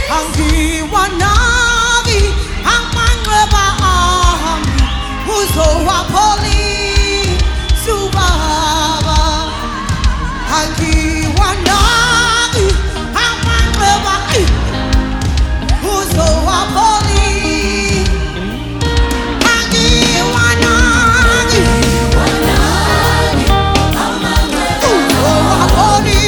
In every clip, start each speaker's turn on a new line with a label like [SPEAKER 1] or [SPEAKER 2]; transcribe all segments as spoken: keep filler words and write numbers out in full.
[SPEAKER 1] Angiwanagi Amangweba Ahami Uzo Wapoli Subaba Angiwanagi Amangweba Uzo Wapoli Angiwanagi Wanagi Amangweba Uzo Wapoli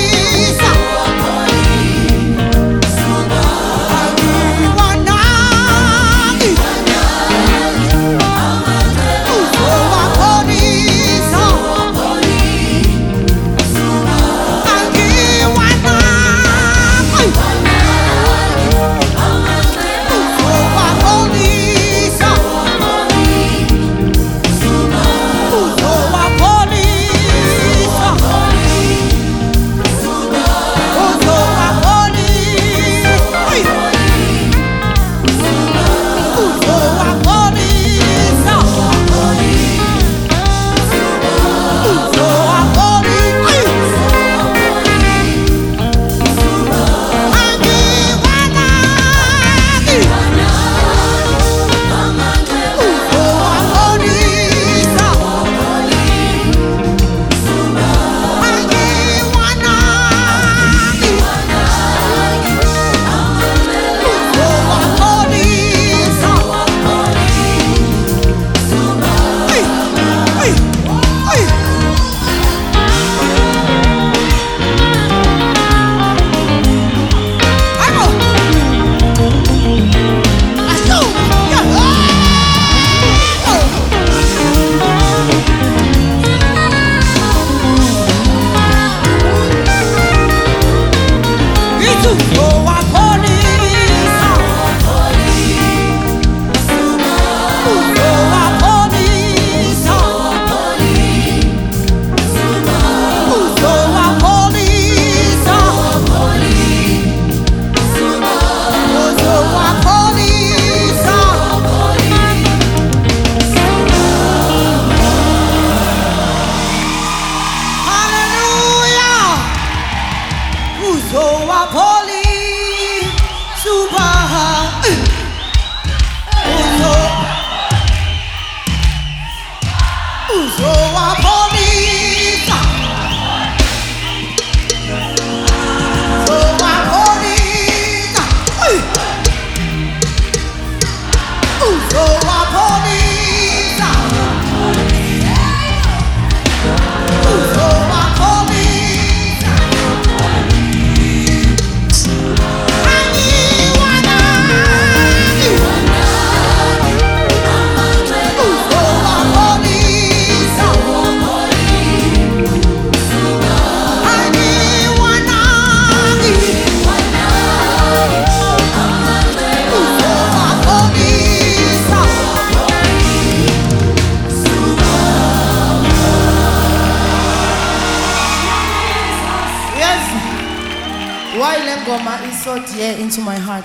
[SPEAKER 2] Why Lengoma is so dear into my heart.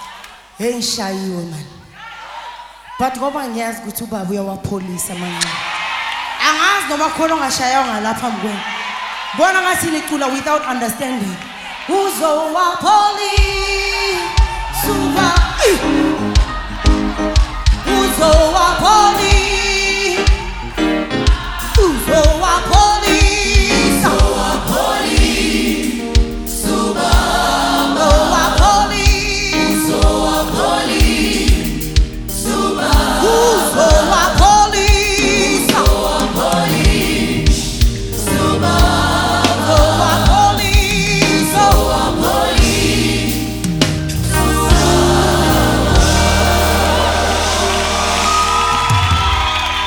[SPEAKER 2] Hey, shy woman. But go on, yes, go to Babu, our police. And ask no Makolonga Shayong and Lapam Gwen. Bonanga Sinicula without understanding. Who's our police? Super. Who's our police?